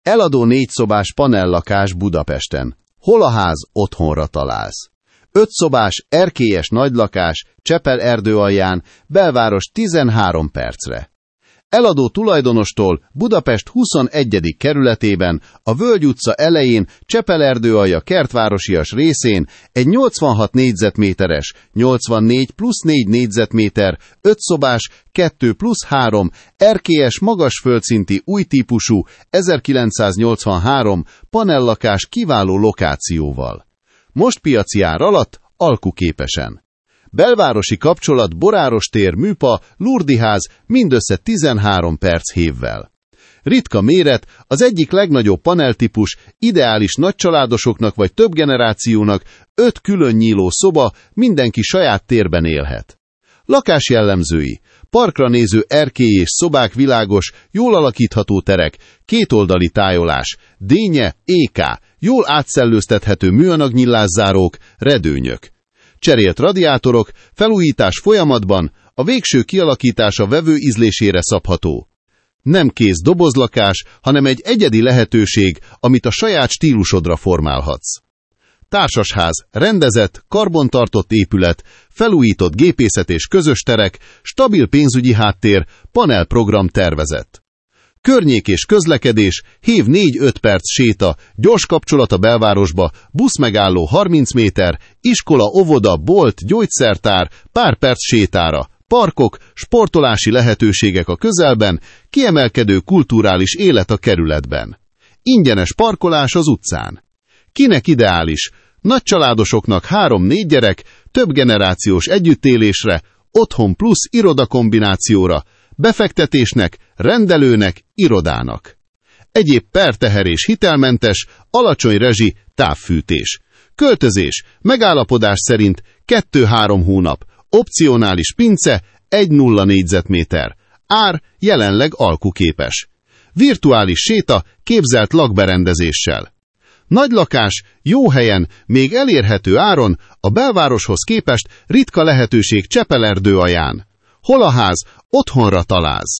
Eladó 4 szobás panellakás Budapesten. Hol a ház, otthonra találsz. 5 szobás erkélyes nagylakás Csepel-erdőalján, belváros 13 percre. Eladó tulajdonostól Budapest 21. kerületében, a Völgy utca elején, Csepel-erdőalja kertvárosias részén egy 86 négyzetméteres, 84 plusz 4 négyzetméter, 5 szobás, 2 plusz 3, erkélyes magas földszinti új típusú 1983 panellakás kiváló lokációval. Most piaci ár alatt, alkuképesen. Belvárosi kapcsolat, Boráros tér, Műpa, Lurdiház, mindössze 13 perc hévvel. Ritka méret, az egyik legnagyobb paneltípus, ideális nagycsaládosoknak vagy több generációnak, 5 külön nyíló szoba, mindenki saját térben élhet. Lakás jellemzői: parkra néző erkély és szobák, világos, jól alakítható terek, kétoldali tájolás, dénye, EK, jól átszellőztethető műanyag nyillászárók, redőnyök. Cserélt radiátorok, felújítás folyamatban, a végső kialakítása vevő ízlésére szabható. Nem kész dobozlakás, hanem egy egyedi lehetőség, amit a saját stílusodra formálhatsz. Társasház, rendezett, karbantartott épület, felújított gépészet és közös terek, stabil pénzügyi háttér, panelprogram tervezett. Környék és közlekedés, hév 4-5 perc séta, gyors kapcsolat a belvárosba, buszmegálló 30 méter, iskola, óvoda, bolt, gyógyszertár, pár perc sétára, parkok, sportolási lehetőségek a közelben, kiemelkedő kulturális élet a kerületben. Ingyenes parkolás az utcán. Kinek ideális? Nagycsaládosoknak 3-4 gyerek, több generációs együttélésre, otthon plusz iroda kombinációra, befektetésnek, rendelőnek, irodának. Egyéb perteher és hitelmentes, alacsony rezsi, távfűtés. Költözés, megállapodás szerint 2-3 hónap, opcionális pince, 1-0 négyzetméter. Ár jelenleg alkuképes. Virtuális séta, képzelt lakberendezéssel. Nagy lakás, jó helyen, még elérhető áron, a belvároshoz képest ritka lehetőség Csepel-erdőalján. Hol a ház, otthonra találsz.